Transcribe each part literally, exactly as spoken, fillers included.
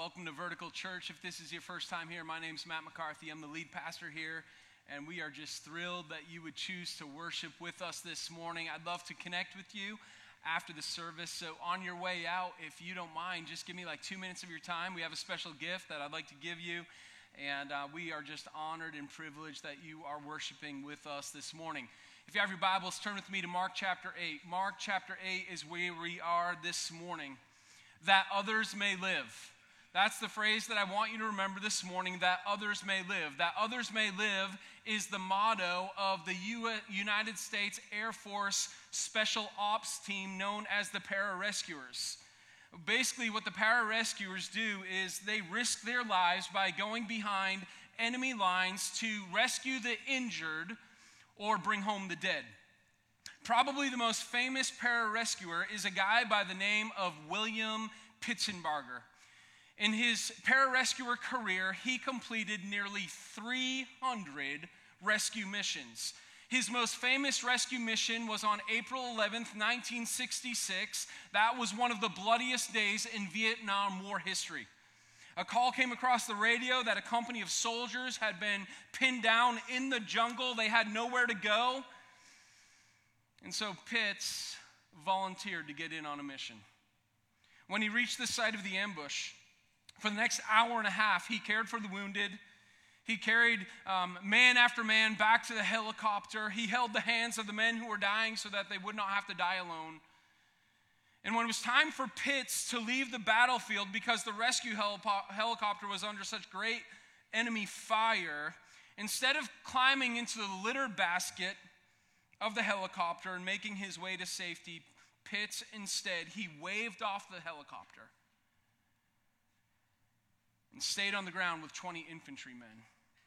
welcome to Vertical Church. If this is your first time here, my name's Matt McCarthy. I'm the lead pastor here, and we are just thrilled that you would choose to worship with us this morning. I'd love to connect with you after the service, so on your way out, if you don't mind, just give me like two minutes of your time. We have a special gift that I'd like to give you, and uh, we are just honored and privileged that you are worshiping with us this morning. If you have your Bibles, turn with me to Mark chapter eight. Mark chapter eight is where we are this morning. That others may live. That's the phrase that I want you to remember this morning, that others may live. That others may live is the motto of the U- United States Air Force Special Ops team known as the Pararescuers. Basically, what the Pararescuers do is they risk their lives by going behind enemy lines to rescue the injured or bring home the dead. Probably the most famous pararescuer is a guy by the name of William Pitsenbarger. In his pararescuer career, he completed nearly three hundred rescue missions. His most famous rescue mission was on April eleventh, nineteen sixty-six. That was one of the bloodiest days in Vietnam War history. A call came across the radio that a company of soldiers had been pinned down in the jungle. They had nowhere to go. And so Pitts volunteered to get in on a mission. When he reached the site of the ambush, for the next hour and a half, he cared for the wounded. He carried um, man after man back to the helicopter. He held the hands of the men who were dying so that they would not have to die alone. And when it was time for Pitts to leave the battlefield because the rescue helipo- helicopter was under such great enemy fire, instead of climbing into the litter basket of the helicopter and making his way to safety, Pitts instead, he waved off the helicopter and stayed on the ground with twenty infantrymen.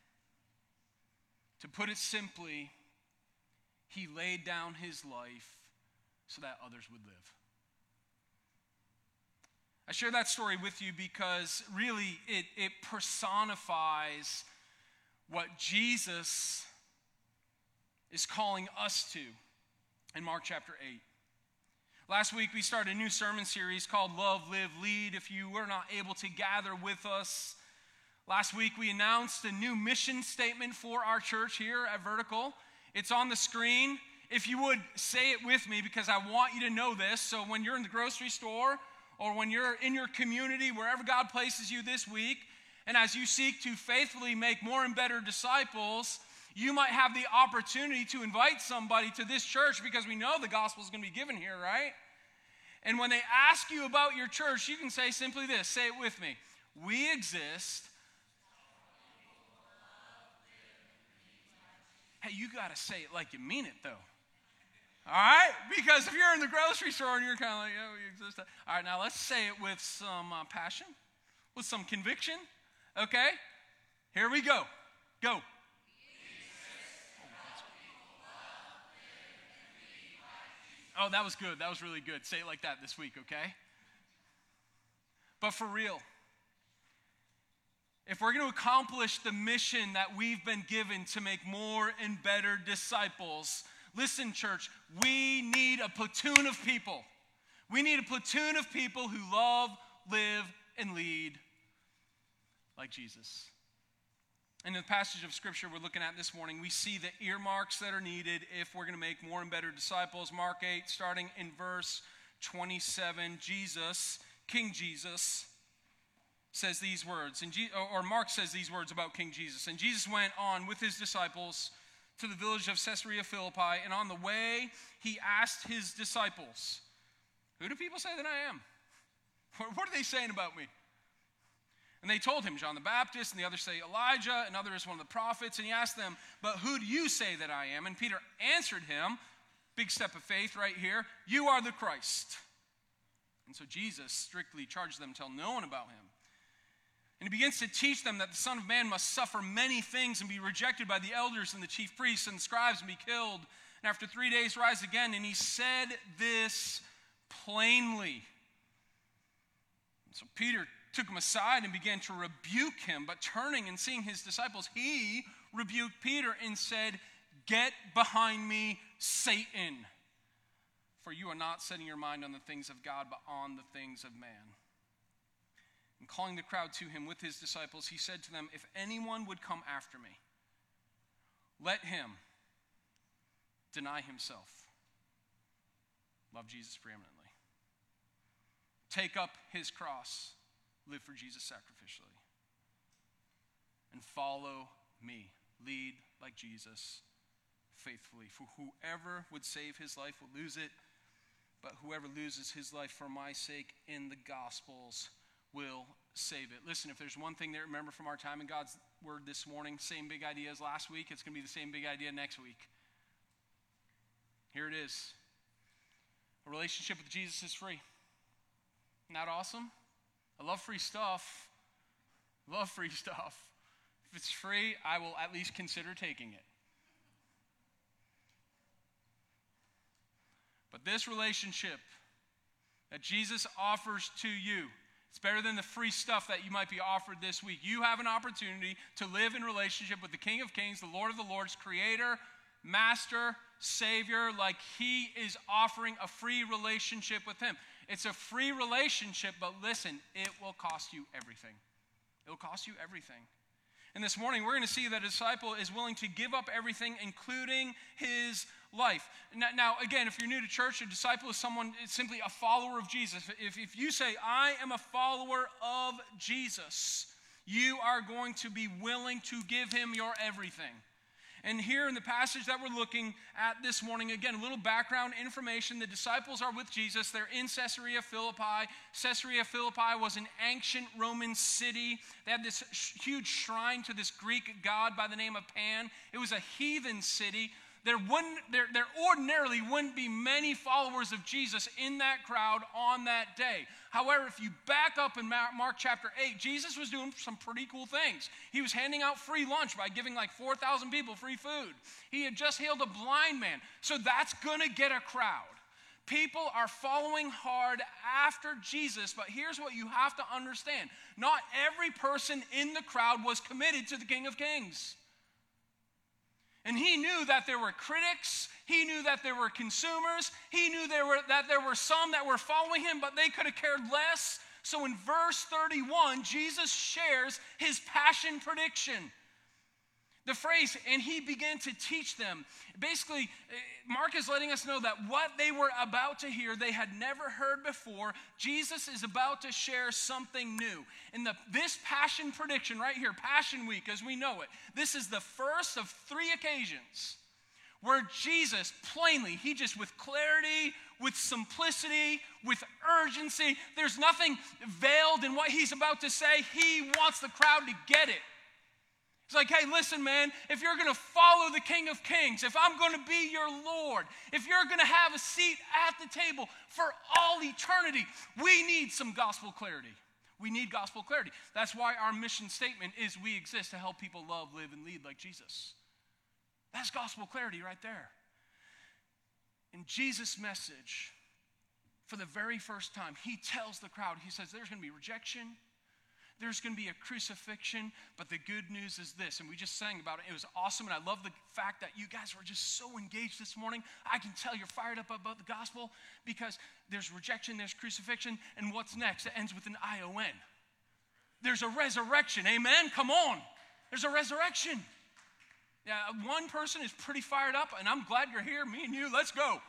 To put it simply, he laid down his life so that others would live. I share that story with you because really it, it personifies what Jesus is calling us to in Mark chapter eight. Last week we started a new sermon series called Love, Live, Lead. If you were not able to gather with us, last week we announced a new mission statement for our church here at Vertical. It's on the screen. If you would say it with me, because I want you to know this, so when you're in the grocery store or when you're in your community, wherever God places you this week, and as you seek to faithfully make more and better disciples, you might have the opportunity to invite somebody to this church because we know the gospel is going to be given here, right? And when they ask you about your church, you can say simply this. Say it with me. We exist. Hey, you got to say it like you mean it, though. All right? Because if you're in the grocery store and you're kind of like, yeah, we exist. All right, now let's say it with some uh, passion, with some conviction. Okay? Here we go. Go. Oh, that was good. That was really good. Say it like that this week, okay? But for real, if we're going to accomplish the mission that we've been given to make more and better disciples, listen, church, we need a platoon of people. We need a platoon of people who love, live, and lead like Jesus. In the passage of Scripture we're looking at this morning, we see the earmarks that are needed if we're going to make more and better disciples. Mark eight, starting in verse twenty-seven, Jesus, King Jesus, says these words, and Je- or Mark says these words about King Jesus. And Jesus went on with his disciples to the village of Caesarea Philippi, and on the way he asked his disciples, "Who do people say that I am? What are they saying about me?" And they told him, John the Baptist, and the others say Elijah, and others one of the prophets. And he asked them, "But who do you say that I am?" And Peter answered him, big step of faith right here, "You are the Christ." And so Jesus strictly charged them to tell no one about him. And he begins to teach them that the Son of Man must suffer many things and be rejected by the elders and the chief priests and the scribes and be killed, and after three days rise again. And he said this plainly. And so Peter took him aside and began to rebuke him. But turning and seeing his disciples, he rebuked Peter and said, "Get behind me, Satan, for you are not setting your mind on the things of God, but on the things of man." And calling the crowd to him with his disciples, he said to them, if anyone would come after me, let him deny himself. Love Jesus preeminently. Take up his cross. Live for Jesus sacrificially. And follow me. Lead like Jesus faithfully. For whoever would save his life will lose it, but whoever loses his life for my sake in the Gospels will save it. Listen, if there's one thing to remember from our time in God's Word this morning, same big idea as last week, it's going to be the same big idea next week. Here it is. A relationship with Jesus is free. Isn't that awesome? I love free stuff. Love free stuff. If it's free, I will at least consider taking it. But this relationship that Jesus offers to you, it's better than the free stuff that you might be offered this week. You have an opportunity to live in relationship with the King of Kings, the Lord of the Lords, Creator, Master, Savior, like he is offering a free relationship with him. It's a free relationship, but listen, it will cost you everything. It will cost you everything. And this morning, we're going to see that a disciple is willing to give up everything, including his life. Now, now, again, if you're new to church, a disciple is someone, it's simply a follower of Jesus. If, if you say, I am a follower of Jesus, you are going to be willing to give him your everything. And here in the passage that we're looking at this morning, again, a little background information. The disciples are with Jesus. They're in Caesarea Philippi. Caesarea Philippi was an ancient Roman city. They had this huge shrine to this Greek god by the name of Pan. It was a heathen city. There, wouldn't, there, there ordinarily wouldn't be many followers of Jesus in that crowd on that day. However, if you back up in Mark chapter eight, Jesus was doing some pretty cool things. He was handing out free lunch by giving like four thousand people free food. He had just healed a blind man. So that's going to get a crowd. People are following hard after Jesus, but here's what you have to understand. Not every person in the crowd was committed to the King of Kings. And he knew that there were critics. He knew that there were consumers. He knew there were, that there were some that were following him, but they could have cared less. So in verse thirty-one, Jesus shares his passion prediction. The phrase, and he began to teach them. Basically, Mark is letting us know that what they were about to hear, they had never heard before. Jesus is about to share something new. And the, this passion prediction right here, Passion Week as we know it, this is the first of three occasions where Jesus plainly, he just with clarity, with simplicity, with urgency, there's nothing veiled in what he's about to say. He wants the crowd to get it. It's like, hey, listen, man, if you're going to follow the King of Kings, if I'm going to be your Lord, if you're going to have a seat at the table for all eternity, we need some gospel clarity. We need gospel clarity. That's why our mission statement is we exist to help people love, live, and lead like Jesus. That's gospel clarity right there. In Jesus' message, for the very first time, he tells the crowd, he says, there's going to be rejection. There's going to be a crucifixion, but the good news is this, and we just sang about it. It was awesome, and I love the fact that you guys were just so engaged this morning. I can tell you're fired up about the gospel because there's rejection, there's crucifixion, and what's next? It ends with an I O N. There's a resurrection, amen? Come on. There's a resurrection. Yeah, one person is pretty fired up, and I'm glad you're here. Me and you, let's go.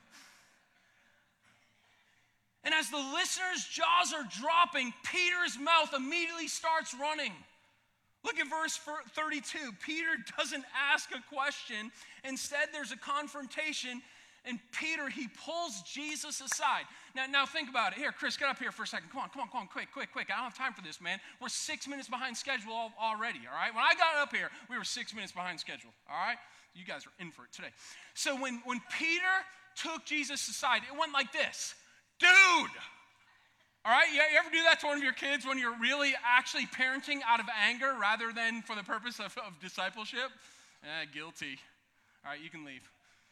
And as the listeners' jaws are dropping, Peter's mouth immediately starts running. Look at verse thirty-two. Peter doesn't ask a question. Instead, there's a confrontation. And Peter, he pulls Jesus aside. Now, now think about it. Here, Chris, get up here for a second. Come on, come on, come on, quick, quick, quick. I don't have time for this, man. We're six minutes behind schedule already, all right? When I got up here, we were six minutes behind schedule, all right? You guys are in for it today. So when, when Peter took Jesus aside, it went like this. Dude, all right, you ever do that to one of your kids when you're really actually parenting out of anger rather than for the purpose of, of discipleship? Eh, guilty. All right, you can leave.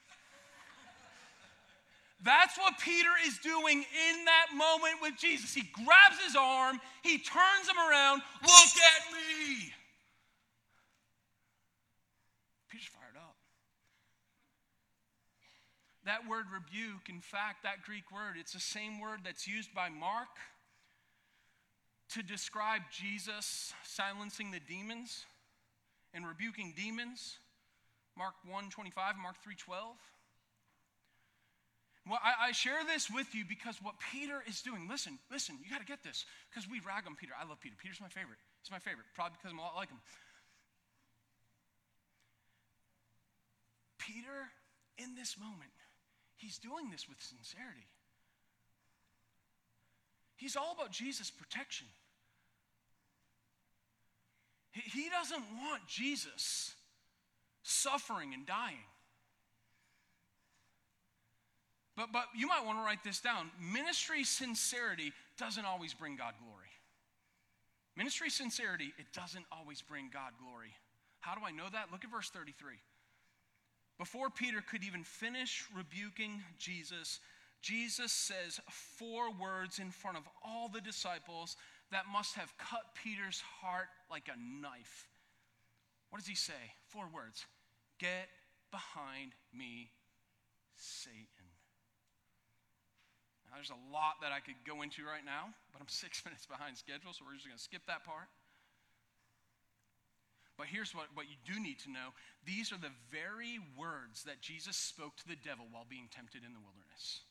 That's what Peter is doing in that moment with Jesus. He grabs his arm, he turns him around, look at me. Peter's fired up. That word rebuke, in fact, that Greek word, it's the same word that's used by Mark to describe Jesus silencing the demons and rebuking demons. Mark one twenty-five, Mark three twelve. Well, I, I share this with you because what Peter is doing, listen, listen, you got to get this, because we rag on Peter. I love Peter. Peter's my favorite. He's my favorite, probably because I'm a lot like him. Peter, in this moment, he's doing this with sincerity. He's all about Jesus' protection. He, he doesn't want Jesus suffering and dying. But, but you might want to write this down. Ministry sincerity doesn't always bring God glory. Ministry sincerity, it doesn't always bring God glory. How do I know that? Look at verse thirty-three. Before Peter could even finish rebuking Jesus, Jesus says four words in front of all the disciples that must have cut Peter's heart like a knife. What does he say? Four words. Get behind me, Satan. Now, there's a lot that I could go into right now, but I'm six minutes behind schedule, so we're just going to skip that part. But here's what, what you do need to know. These are the very words that Jesus spoke to the devil while being tempted in the wilderness.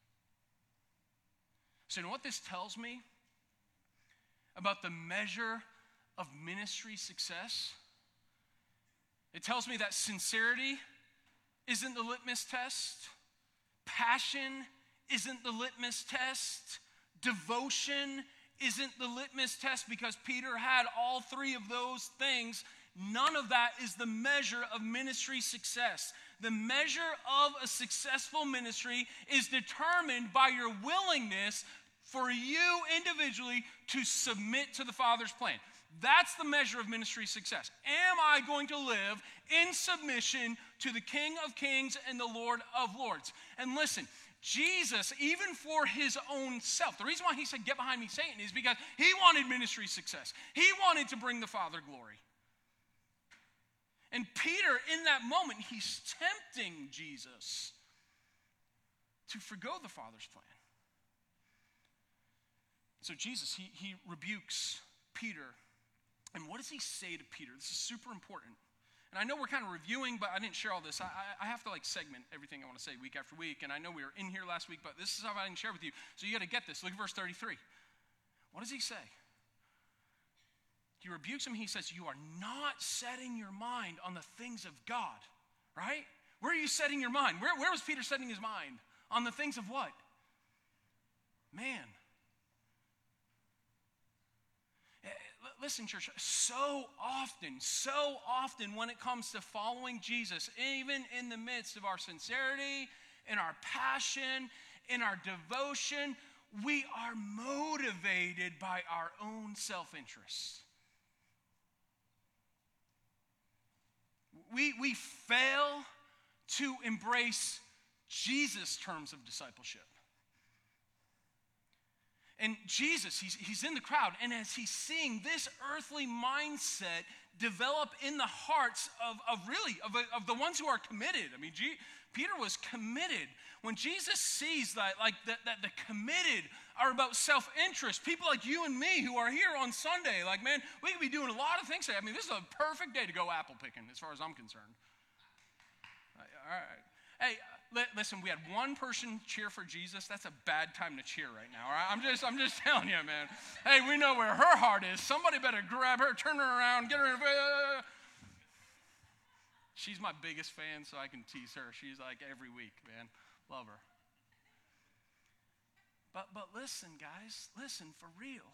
So you know what this tells me about the measure of ministry success? It tells me that sincerity isn't the litmus test. Passion isn't the litmus test. Devotion isn't the litmus test, because Peter had all three of those things. None of that is the measure of ministry success. The measure of a successful ministry is determined by your willingness for you individually to submit to the Father's plan. That's the measure of ministry success. Am I going to live in submission to the King of Kings and the Lord of Lords? And listen, Jesus, even for his own self, the reason why he said, get behind me, Satan, is because he wanted ministry success. He wanted to bring the Father glory. And Peter, in that moment, he's tempting Jesus to forgo the Father's plan. So Jesus, he, he rebukes Peter. And what does he say to Peter? This is super important. And I know we're kind of reviewing, but I didn't share all this. I, I, I have to like segment everything I want to say week after week. And I know we were in here last week, but this is how I didn't share with you. So you got to get this. Look at verse thirty-three. What does he say? He rebukes him. He says, you are not setting your mind on the things of God, right? Where are you setting your mind? Where, where was Peter setting his mind? On the things of what? Man. Listen, church, so often, so often when it comes to following Jesus, even in the midst of our sincerity, in our passion, in our devotion, we are motivated by our own self-interest. We, we fail to embrace Jesus' terms of discipleship. And Jesus, he's, he's in the crowd, and as he's seeing this earthly mindset develop in the hearts of, of really, of, of the ones who are committed. I mean, G, Peter was committed. When Jesus sees that, like, that, that the committed are about self-interest, people like you and me who are here on Sunday, like, man, we could be doing a lot of things today. I mean, this is a perfect day to go apple picking, as far as I'm concerned. All right. Hey, listen, we had one person cheer for Jesus. That's a bad time to cheer right now, all right? I'm just, I'm just telling you, man. Hey, we know where her heart is. Somebody better grab her, turn her around, get her in. She's my biggest fan, so I can tease her. She's like every week, man. Love her. But, but listen, guys, listen, for real.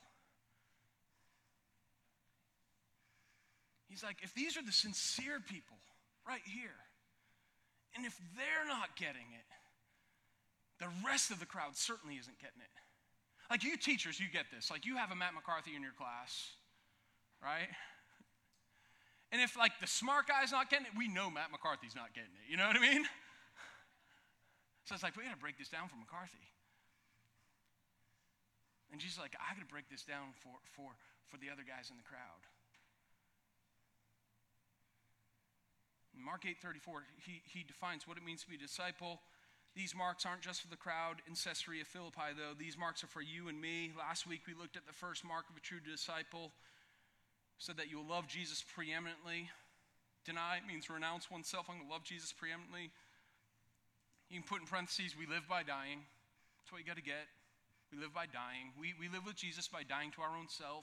He's like, if these are the sincere people right here, and if they're not getting it, the rest of the crowd certainly isn't getting it. Like you teachers, you get this. Like you have a Matt McCarthy in your class, right? And if like the smart guy's not getting it, we know Matt McCarthy's not getting it. You know what I mean? So it's like, we got to break this down for McCarthy. And Jesus is like, I got to break this down for, for, for the other guys in the crowd. In Mark eight thirty-four, he, he defines what it means to be a disciple. These marks aren't just for the crowd in Caesarea Philippi, though. These marks are for you and me. Last week we looked at the first mark of a true disciple, so that you'll love Jesus preeminently. Deny means renounce oneself. I'm going to love Jesus preeminently. You can put in parentheses, we live by dying. That's what you got to get. We live by dying. We, we live with Jesus by dying to our own self.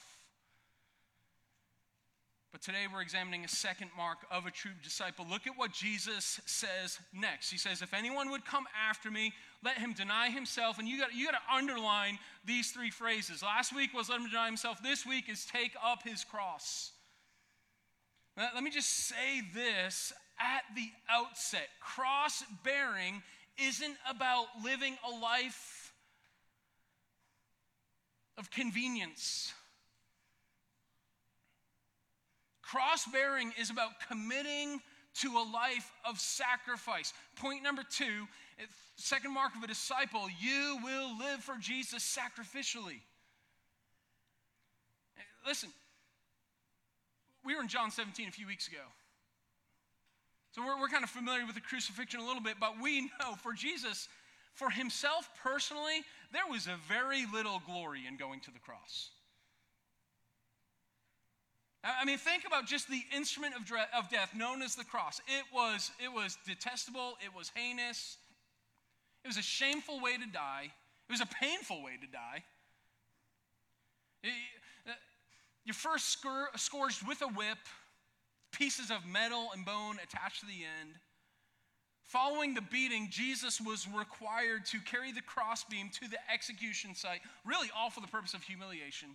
But today we're examining a second mark of a true disciple. Look at what Jesus says next. He says, if anyone would come after me, let him deny himself. And you got, you got to underline these three phrases. Last week was let him deny himself. This week is take up his cross. Now, let me just say this at the outset. Cross-bearing isn't about living a life of convenience. Cross-bearing is about committing to a life of sacrifice. Point number two, second mark of a disciple, you will live for Jesus sacrificially. Listen, we were in John seventeen a few weeks ago. So we're, we're kind of familiar with the crucifixion a little bit, but we know for Jesus, for himself personally, there was a very little glory in going to the cross. I mean, think about just the instrument of, dre- of death known as the cross. It was, it was detestable. It was heinous. It was a shameful way to die. It was a painful way to die. It, uh, you're first scur- scourged with a whip, pieces of metal and bone attached to the end. Following the beating, Jesus was required to carry the crossbeam to the execution site, really all for the purpose of humiliation.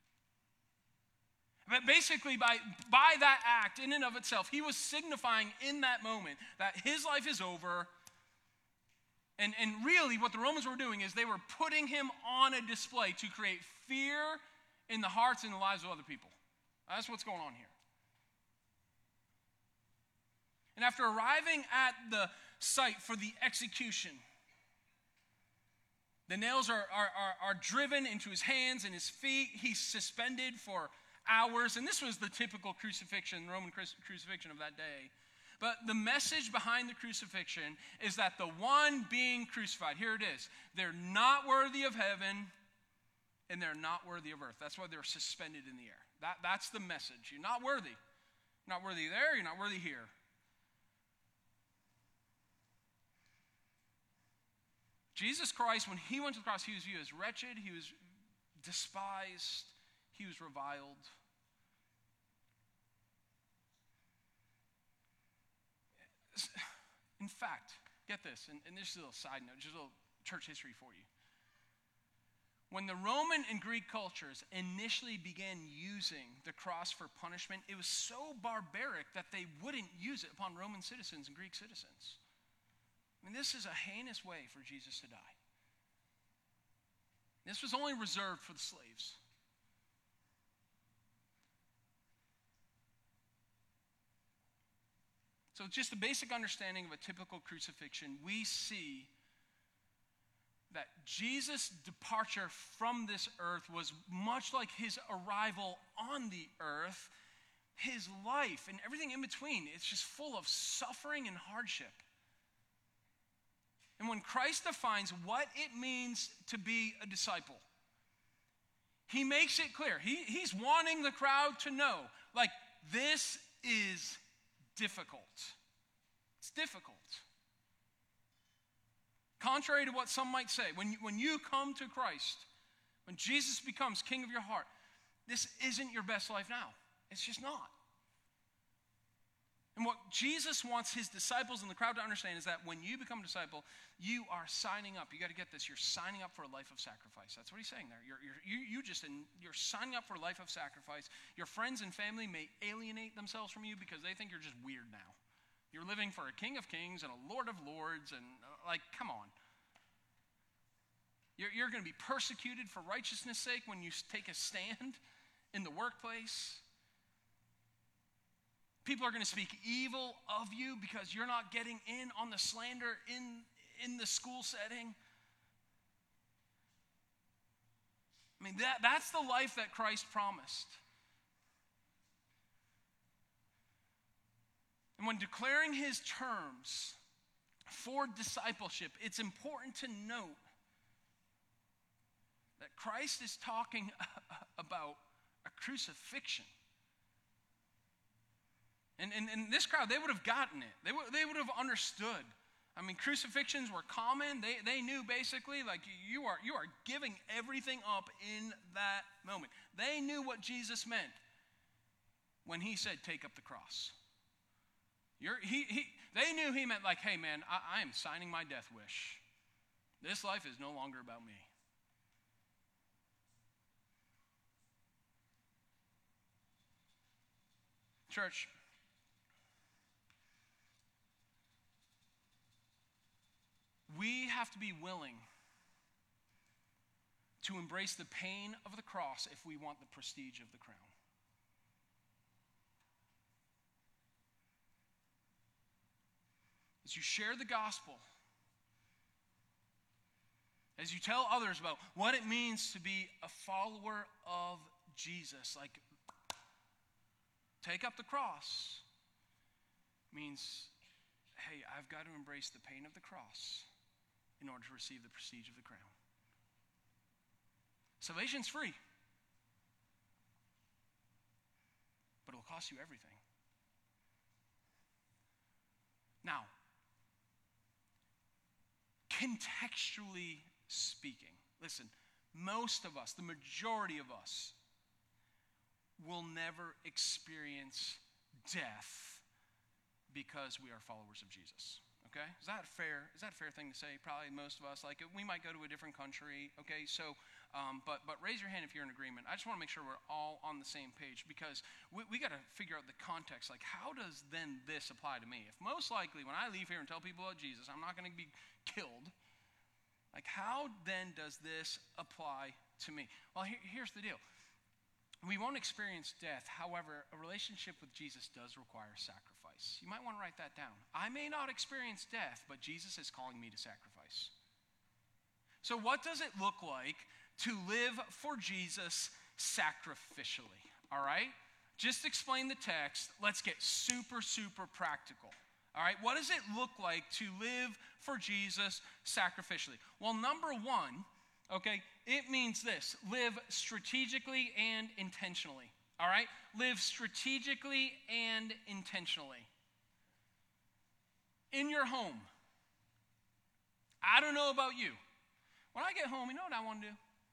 But basically, by, by that act, in and of itself, he was signifying in that moment that his life is over. And, and really, what the Romans were doing is they were putting him on a display to create fear in the hearts and the lives of other people. That's what's going on here. And after arriving at the site for the execution, the nails are, are, are, are driven into his hands and his feet. He's suspended for hours, and this was the typical crucifixion, Roman crucifixion of that day. But the message behind the crucifixion is that the one being crucified, here it is, they're not worthy of heaven, and they're not worthy of earth. That's why they're suspended in the air. That, that's the message. You're not worthy. You're not worthy there, you're not worthy here. Jesus Christ, when he went to the cross, he was viewed as wretched, he was despised, he was reviled. In fact, get this, and, and this is a little side note, just a little church history for you. When the Roman and Greek cultures initially began using the cross for punishment, it was so barbaric that they wouldn't use it upon Roman citizens and Greek citizens. I mean, this is a heinous way for Jesus to die. This was only reserved for the slaves. So just the basic understanding of a typical crucifixion, we see that Jesus' departure from this earth was much like his arrival on the earth. His life and everything in between, it's just full of suffering and hardship. And when Christ defines what it means to be a disciple, he makes it clear. He, he's wanting the crowd to know, like, this is difficult. It's difficult. Contrary to what some might say, when you, when you come to Christ, when Jesus becomes king of your heart, this isn't your best life now. It's just not. And what Jesus wants his disciples and the crowd to understand is that when you become a disciple, you are signing up. You got to get this. You're signing up for a life of sacrifice. That's what he's saying there. You're, you're, you, you just, you're signing up for a life of sacrifice. Your friends and family may alienate themselves from you because they think you're just weird now. You're living for a King of Kings and a Lord of Lords, and uh, like, come on. You're, you're going to be persecuted for righteousness' sake when you take a stand in the workplace. People are going to speak evil of you because you're not getting in on the slander in, in the school setting. I mean, that, that's the life that Christ promised. And when declaring his terms for discipleship, it's important to note that Christ is talking about a crucifixion. And in this crowd, they would have gotten it. They would, they would have understood. I mean, crucifixions were common. They, they knew basically, like, you are, you are giving everything up in that moment. They knew what Jesus meant when he said, take up the cross. You're, he, he, they knew he meant like, hey, man, I, I am signing my death wish. This life is no longer about me. Church, we have to be willing to embrace the pain of the cross if we want the prestige of the crown. As you share the gospel, as you tell others about what it means to be a follower of Jesus, like, take up the cross means, hey, I've got to embrace the pain of the cross in order to receive the prestige of the crown. Salvation's free, but it'll cost you everything. Now, contextually speaking, listen, most of us, the majority of us, will never experience death because we are followers of Jesus. Okay? Is that fair? Is that a fair thing to say? Probably most of us. Like, we might go to a different country. Okay, so, um, but but raise your hand if you're in agreement. I just want to make sure we're all on the same page, because we, we got to figure out the context. Like, how does then this apply to me? If most likely when I leave here and tell people about Jesus, I'm not going to be killed, like, how then does this apply to me? Well, here, here's the deal. We won't experience death. However, a relationship with Jesus does require sacrifice. You might want to write that down. I may not experience death, but Jesus is calling me to sacrifice. So what does it look like to live for Jesus sacrificially? All right? Just explain the text. Let's get super, super practical. All right? What does it look like to live for Jesus sacrificially? Well, number one, okay, it means this: live strategically and intentionally. All right? Live strategically and intentionally. In your home. I don't know about you. When I get home, you know what I want to do?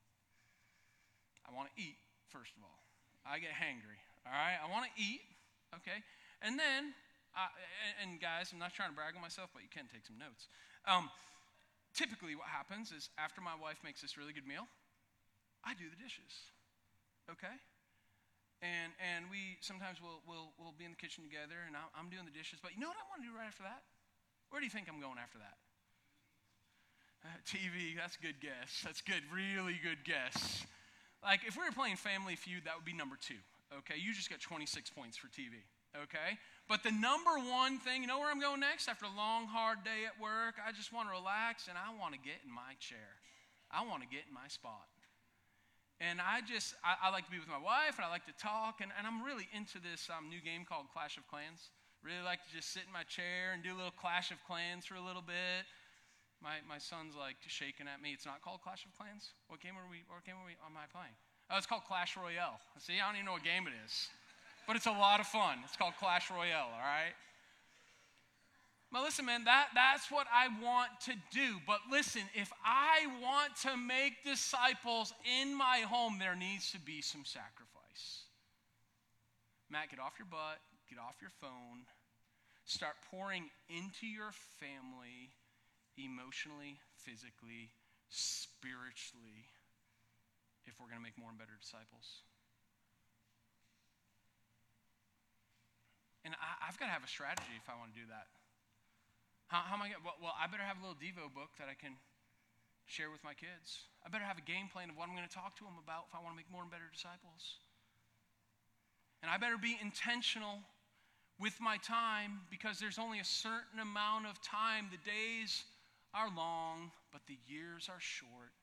I want to eat, first of all. I get hangry. All right? I want to eat. Okay? And then, I, and guys, I'm not trying to brag on myself, but you can take some notes. Um, typically what happens is after my wife makes this really good meal, I do the dishes. Okay? And and we sometimes we'll, we'll, we'll be in the kitchen together, and I'm, I'm doing the dishes. But you know what I want to do right after that? Where do you think I'm going after that? Uh, T V, that's a good guess. That's good, really good guess. Like, if we were playing Family Feud, that would be number two. Okay? You just got twenty-six points for T V. Okay? But the number one thing, you know where I'm going next? After a long, hard day at work, I just want to relax, and I want to get in my chair. I want to get in my spot. And I just, I, I like to be with my wife, and I like to talk, and, and I'm really into this um, new game called Clash of Clans. Really like to just sit in my chair and do a little Clash of Clans for a little bit. My my son's like shaking at me. It's not called Clash of Clans? What game are we, what game are we, am I playing? Oh, it's called Clash Royale. See, I don't even know what game it is. But it's a lot of fun. It's called Clash Royale, all right? But listen, man, that, that's what I want to do. But listen, if I want to make disciples in my home, there needs to be some sacrifice. Matt, get off your butt. Get off your phone. Start pouring into your family emotionally, physically, spiritually, if we're going to make more and better disciples. And I, I've got to have a strategy if I want to do that. How, how am I going to, well, well, I better have a little Devo book that I can share with my kids. I better have a game plan of what I'm going to talk to them about if I want to make more and better disciples. And I better be intentional with my time, because there's only a certain amount of time. The days are long, but the years are short.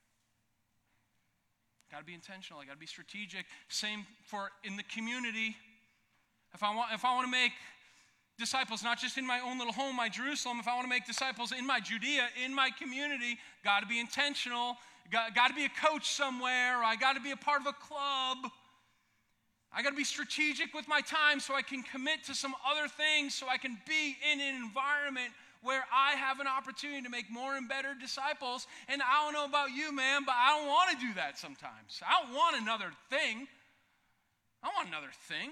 Got to be intentional. I got to be strategic. Same for in the community. If I want, if I want to make disciples not just in my own little home, my Jerusalem, if I want to make disciples in my Judea, in my community, got to be intentional, got, got to be a coach somewhere, or I got to be a part of a club. I got to be strategic with my time so I can commit to some other things, so I can be in an environment where I have an opportunity to make more and better disciples. And I don't know about you, man, but I don't want to do that sometimes. I don't want another thing. I want another thing.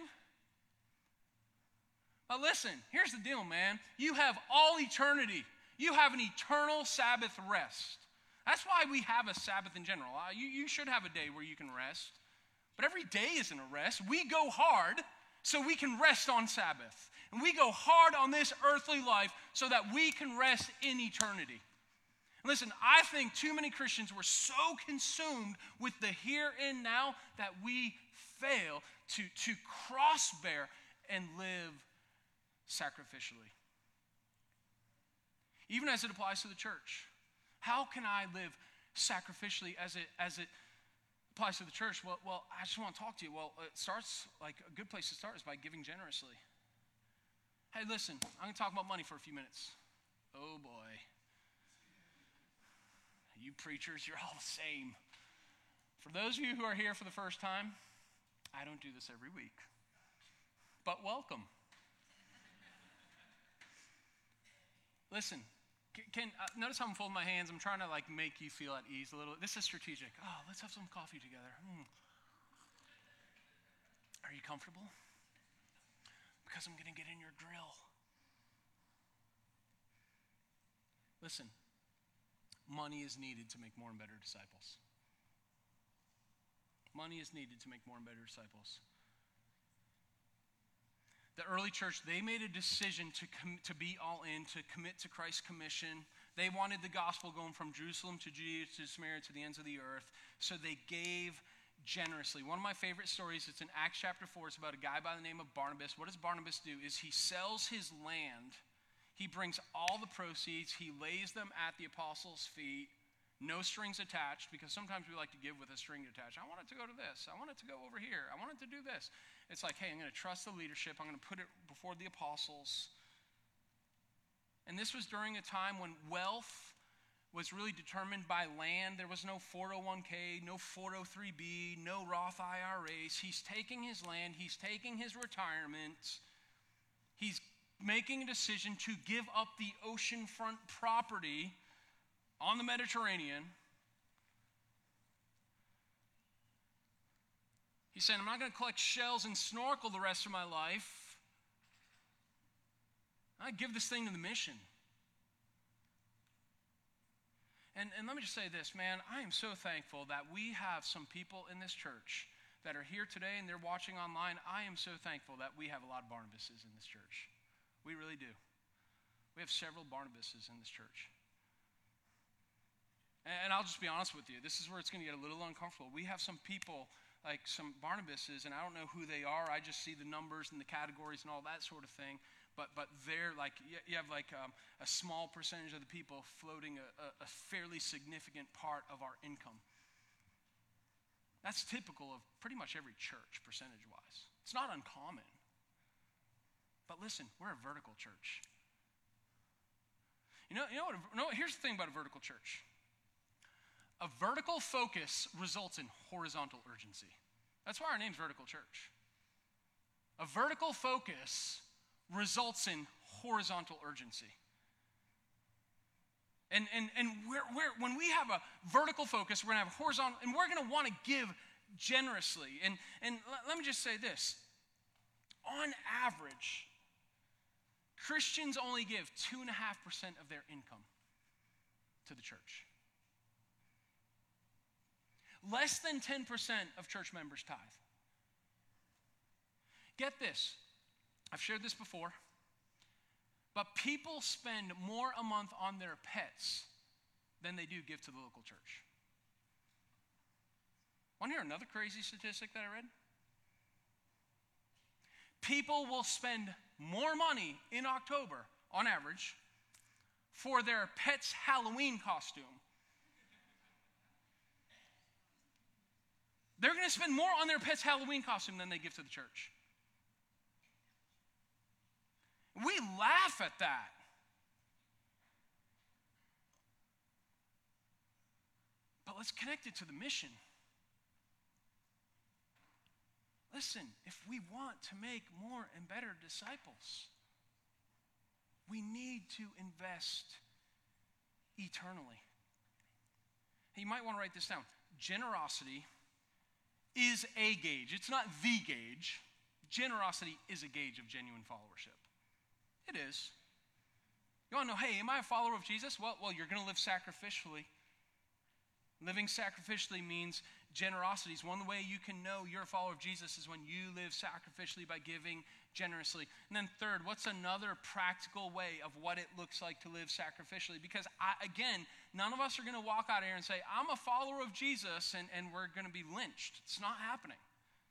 But listen, here's the deal, man. You have all eternity. You have an eternal Sabbath rest. That's why we have a Sabbath in general. Uh, you, you should have a day where you can rest. But every day isn't a rest. We go hard so we can rest on Sabbath. And we go hard on this earthly life so that we can rest in eternity. Listen, I think too many Christians were so consumed with the here and now that we fail to, to cross-bear and live sacrificially. Even as it applies to the church. How can I live sacrificially as it as it applies to the church? Well, well, I just want to talk to you. Well, it starts, like a good place to start is by giving generously. Hey, listen, I'm going to talk about money for a few minutes. Oh boy. You preachers, you're all the same. For those of you who are here for the first time, I don't do this every week. But welcome. Listen, can, can uh, notice how I'm folding my hands. I'm trying to like make you feel at ease a little. This is strategic. Oh, let's have some coffee together. Mm. Are you comfortable? Because I'm going to get in your grill. Listen, money is needed to make more and better disciples. Money is needed to make more and better disciples. The early church, they made a decision to com- to be all in, to commit to Christ's commission. They wanted the gospel going from Jerusalem to Judea to Samaria to the ends of the earth. So they gave generously. One of my favorite stories, it's in Acts chapter four. It's about a guy by the name of Barnabas. What does Barnabas do? Is he sells his land. He brings all the proceeds. He lays them at the apostles' feet. No strings attached, because sometimes we like to give with a string attached. I want it to go to this. I want it to go over here. I want it to do this. It's like, hey, I'm going to trust the leadership. I'm going to put it before the apostles. And this was during a time when wealth was really determined by land. There was no four oh one k, no four oh three b, no Roth I R As. He's taking his land. He's taking his retirement. He's making a decision to give up the oceanfront property on the Mediterranean. He's saying, I'm not going to collect shells and snorkel the rest of my life. I give this thing to the mission. And, and let me just say this, man, I am so thankful that we have some people in this church that are here today and they're watching online. I am so thankful that we have a lot of Barnabases in this church. We really do. We have several Barnabases in this church. And I'll just be honest with you, this is where it's going to get a little uncomfortable. We have some people, like some Barnabases, and I don't know who they are. I just see the numbers and the categories and all that sort of thing. But but they're like, you have like um, a small percentage of the people floating a, a, a fairly significant part of our income. That's typical of pretty much every church, percentage-wise. It's not uncommon. But listen, we're a vertical church. You know, you know what? You know what? Here's the thing about a vertical church. A vertical focus results in horizontal urgency. That's why our name's Vertical Church. A vertical focus results in horizontal urgency. And, and, and we're, we're, when we have a vertical focus, we're going to have a horizontal, and we're going to want to give generously. And, and let me just say this. On average, Christians only give two point five percent of their income to the church. Less than ten percent of church members tithe. Get this. I've shared this before. But people spend more a month on their pets than they do give to the local church. Want to hear another crazy statistic that I read? People will spend more money in October, on average, for their pet's Halloween costume. They're going to spend more on their pet's Halloween costume than they give to the church. We laugh at that. But let's connect it to the mission. Listen, if we want to make more and better disciples, we need to invest eternally. Hey, you might want to write this down. Generosity is a gauge. It's not the gauge. Generosity is a gauge of genuine followership. It is. You want to know, hey, am I a follower of Jesus? Well, well, you're going to live sacrificially. Living sacrificially means generosity. Is one way you can know you're a follower of Jesus is when you live sacrificially by giving generously. And then third, what's another practical way of what it looks like to live sacrificially? Because, I, again, none of us are going to walk out here and say, I'm a follower of Jesus, and, and we're going to be lynched. It's not happening.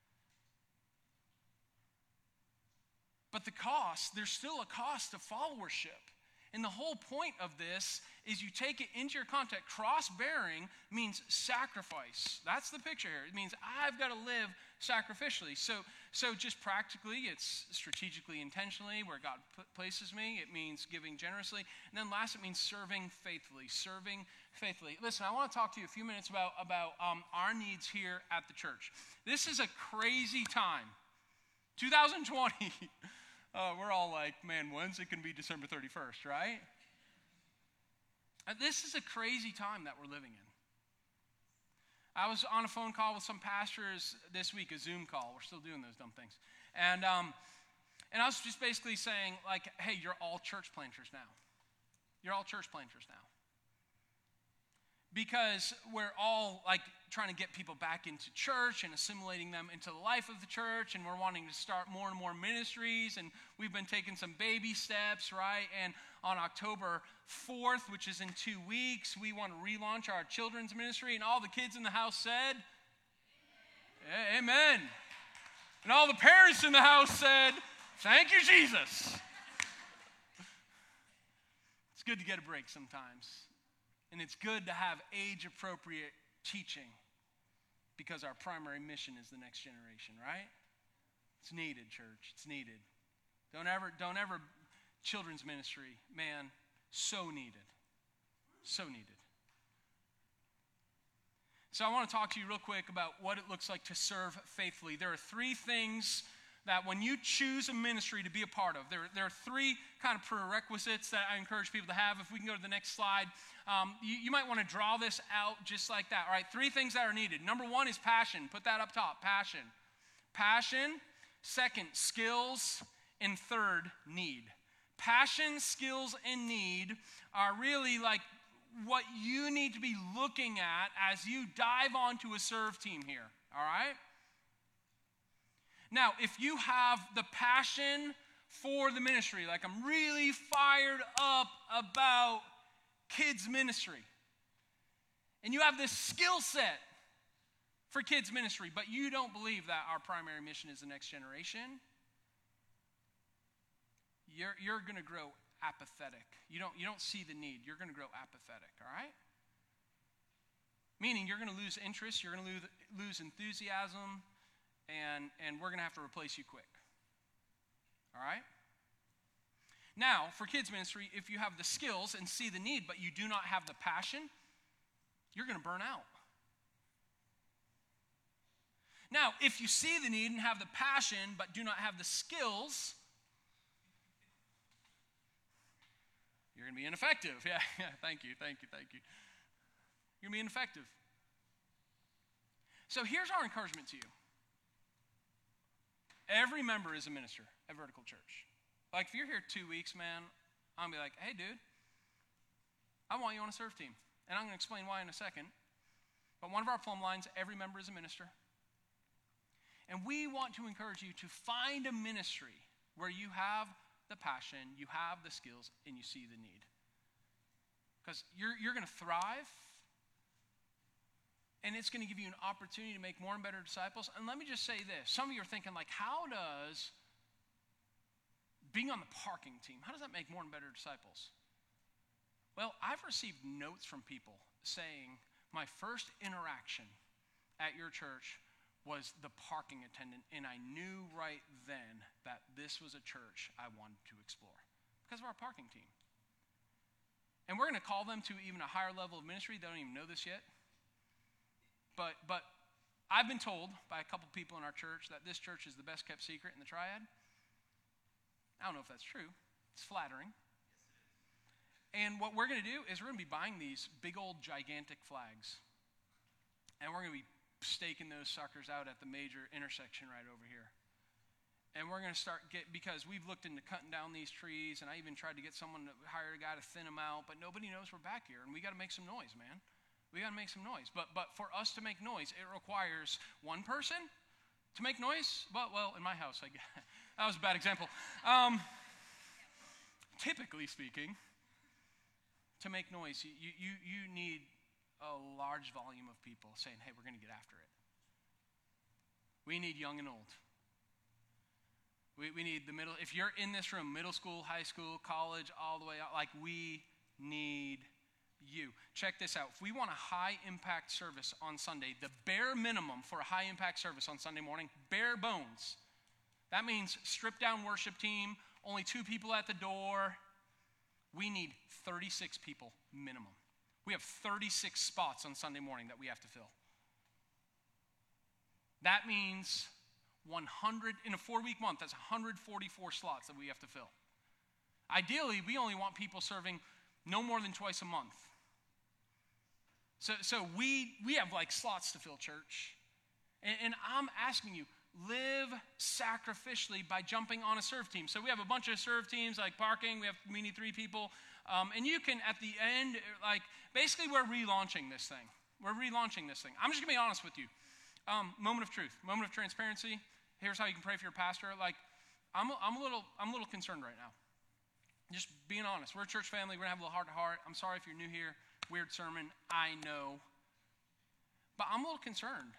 But the cost, there's still a cost to followership. And the whole point of this is you take it into your context. Cross-bearing means sacrifice. That's the picture here. It means I've got to live sacrificially. So, so just practically, it's strategically, intentionally, where God put, places me. It means giving generously. And then last, it means serving faithfully. Serving faithfully. Listen, I want to talk to you a few minutes about, about um, our needs here at the church. This is a crazy time. two thousand twenty. Uh, we're all like, man, when's it going to be December thirty-first, right? Uh, this is a crazy time that we're living in. I was on a phone call with some pastors this week, a Zoom call. We're still doing those dumb things. And, um, and I was just basically saying, like, hey, you're all church planters now. You're all church planters now. Because we're all, like, trying to get people back into church and assimilating them into the life of the church, and we're wanting to start more and more ministries, and we've been taking some baby steps, right? And on October fourth, which is in two weeks, we want to relaunch our children's ministry, and all the kids in the house said, Amen. Amen. And all the parents in the house said, thank you, Jesus. It's good to get a break sometimes. And it's good to have age-appropriate teaching because our primary mission is the next generation, right? It's needed, church. It's needed. Don't ever, don't ever, children's ministry, man, so needed. So needed. So I want to talk to you real quick about what it looks like to serve faithfully. There are three things that when you choose a ministry to be a part of, there, there are three kind of prerequisites that I encourage people to have. If we can go to the next slide, um, you, you might want to draw this out just like that. All right, three things that are needed. Number one is passion. Put that up top, passion. Passion. Second, skills. And third, need. Passion, skills, and need are really like what you need to be looking at as you dive onto a serve team here, all right? Now, if you have the passion for the ministry, like I'm really fired up about kids ministry, and you have this skill set for kids ministry, but you don't believe that our primary mission is the next generation, you're, you're going to grow apathetic. You don't, you don't see the need. You're going to grow apathetic, all right? Meaning you're going to lose interest, you're going to lose, lose enthusiasm, and, and we're going to have to replace you quick. All right? Now, for kids ministry, if you have the skills and see the need, but you do not have the passion, you're going to burn out. Now, if you see the need and have the passion, but do not have the skills, you're going to be ineffective. Yeah, yeah, thank you, thank you, thank you. You're going to be ineffective. So here's our encouragement to you. Every member is a minister at Vertical Church. Like, if you're here two weeks, man, I'm going to be like, hey, dude, I want you on a serve team. And I'm going to explain why in a second. But one of our plumb lines, every member is a minister. And we want to encourage you to find a ministry where you have the passion, you have the skills, and you see the need. Because you're, you're going to thrive, and it's going to give you an opportunity to make more and better disciples. And let me just say this. Some of you are thinking, like, how does being on the parking team, how does that make more and better disciples? Well, I've received notes from people saying, my first interaction at your church was the parking attendant, and I knew right then that this was a church I wanted to explore because of our parking team. And we're going to call them to even a higher level of ministry. They don't even know this yet. But but I've been told by a couple people in our church that this church is the best kept secret in the Triad. I don't know if that's true. It's flattering. And what we're going to do is we're going to be buying these big old gigantic flags. And we're going to be staking those suckers out at the major intersection right over here. And we're going to start get because we've looked into cutting down these trees, and I even tried to get someone to hire a guy to thin them out, but nobody knows we're back here, and we got to make some noise, man. We got to make some noise. But but for us to make noise, it requires one person to make noise. Well, well, in my house, I guess. That was a bad example. Um, typically speaking, to make noise, you you you need a large volume of people saying, "Hey, we're going to get after it." We need young and old. We we need the middle. If you're in this room, middle school, high school, college, all the way out, like we need you. Check this out. If we want a high impact service on Sunday, the bare minimum for a high impact service on Sunday morning, bare bones. That means stripped down worship team, only two people at the door. We need thirty-six people minimum. We have thirty-six spots on Sunday morning that we have to fill. That means one hundred, in a four-week month, that's one hundred forty-four slots that we have to fill. Ideally, we only want people serving no more than twice a month. So so we we have like slots to fill, church. And, and I'm asking you, live sacrificially by jumping on a serve team. So we have a bunch of serve teams like parking. We have we need three people. Um, and you can, at the end, like, basically we're relaunching this thing. We're relaunching this thing. I'm just going to be honest with you. Um, moment of truth, moment of transparency. Here's how you can pray for your pastor. Like, I'm a, I'm a little I'm a little concerned right now. Just being honest. We're a church family. We're going to have a little heart-to-heart. I'm sorry if you're new here. Weird sermon. I know. But I'm a little concerned.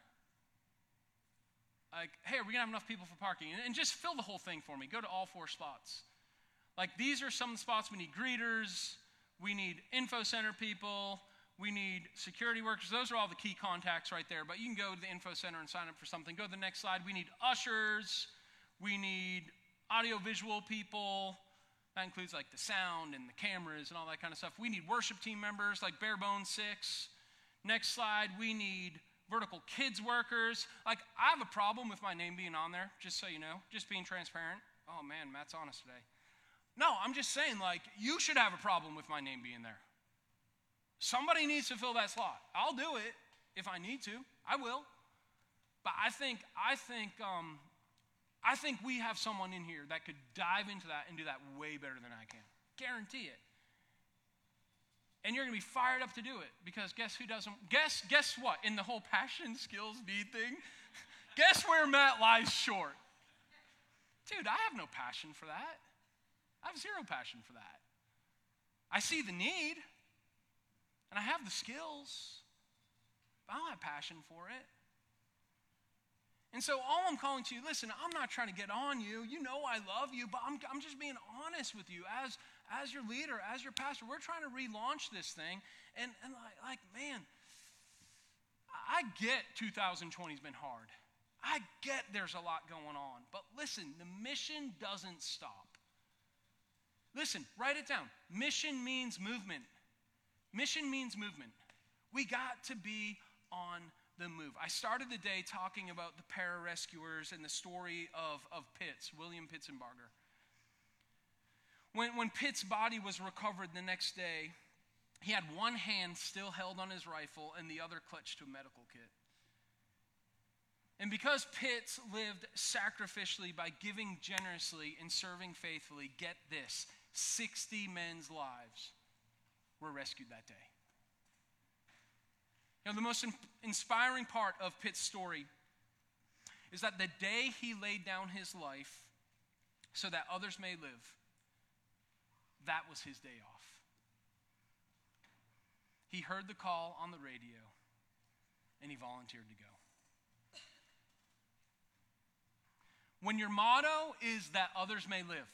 Like, hey, are we going to have enough people for parking? And, and just fill the whole thing for me. Go to all four spots. Like, these are some of the spots. We need greeters. We need info center people. We need security workers. Those are all the key contacts right there. But you can go to the info center and sign up for something. Go to the next slide. We need ushers. We need audio-visual people. That includes like the sound and the cameras and all that kind of stuff. We need worship team members, like bare bones six. Next slide, we need vertical kids workers. Like, I have a problem with my name being on there, just so you know, just being transparent. Oh man, Matt's honest today. No, I'm just saying, like, you should have a problem with my name being there. Somebody needs to fill that slot. I'll do it if I need to. I will. But I think, I think, um, I think we have someone in here that could dive into that and do that way better than I can. Guarantee it. And you're going to be fired up to do it because guess who doesn't? Guess guess what? In the whole passion, skills, need thing, guess where Matt lies short? Dude, I have no passion for that. I have zero passion for that. I see the need, and I have the skills, but I don't have passion for it. And so all I'm calling to you, listen, I'm not trying to get on you. You know I love you, but I'm, I'm just being honest with you as, as your leader, as your pastor. We're trying to relaunch this thing. And, and like, like, man, I get two thousand twenty has been hard. I get there's a lot going on. But listen, the mission doesn't stop. Listen, write it down. Mission means movement. Mission means movement. We got to be on the move. I started the day talking about the pararescuers and the story of, of Pitts, William Pitsenbarger. When, when Pitt's body was recovered the next day, he had one hand still held on his rifle and the other clutched to a medical kit. And because Pitts lived sacrificially by giving generously and serving faithfully, get this, sixty men's lives were rescued that day. You know, the most in- inspiring part of Pitt's story is that the day he laid down his life so that others may live, that was his day off. He heard the call on the radio, and he volunteered to go. When your motto is that others may live,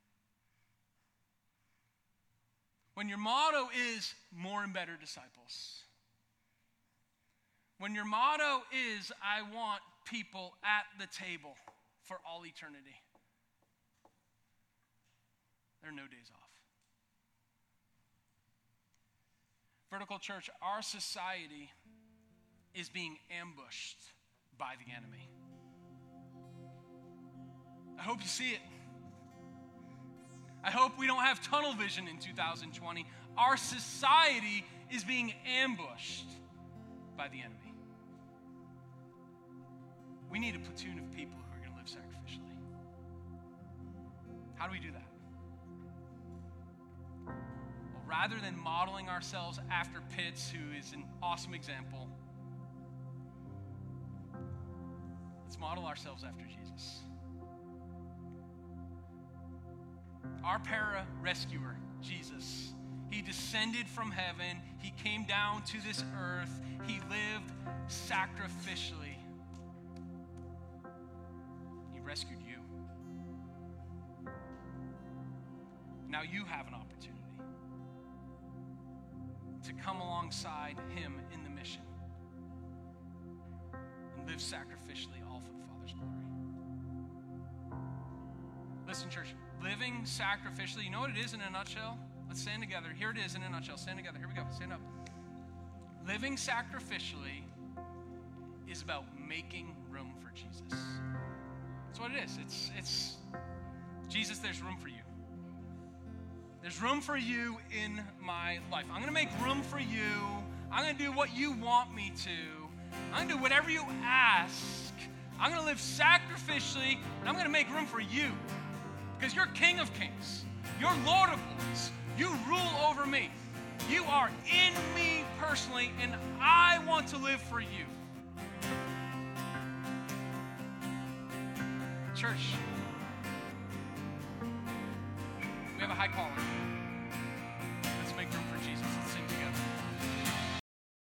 when your motto is more and better disciples, when your motto is, I want people at the table for all eternity. There are no days off. Vertical Church, our society is being ambushed by the enemy. I hope you see it. I hope we don't have tunnel vision in two thousand twenty. Our society is being ambushed by the enemy. We need a platoon of people who are going to live sacrificially. How do we do that? Well, rather than modeling ourselves after Pitts, who is an awesome example, let's model ourselves after Jesus. Our para-rescuer, Jesus, he descended from heaven. He came down to this earth. He lived sacrificially. He rescued you. Now you have an opportunity to come alongside him in the mission and live sacrificially, all for the Father's glory. Listen, church, living sacrificially, you know what it is in a nutshell? Let's stand together. Here it is in a nutshell. Stand together. Here we go. Stand up. Living sacrificially is about making room for Jesus. That's what it is. It's, it's Jesus, there's room for you. There's room for you in my life. I'm going to make room for you. I'm going to do what you want me to. I'm going to do whatever you ask. I'm going to live sacrificially, and I'm going to make room for you. Because you're King of Kings. You're Lord of Lords. You rule over me. You are in me personally, and I want to live for you. Church, we have a high calling.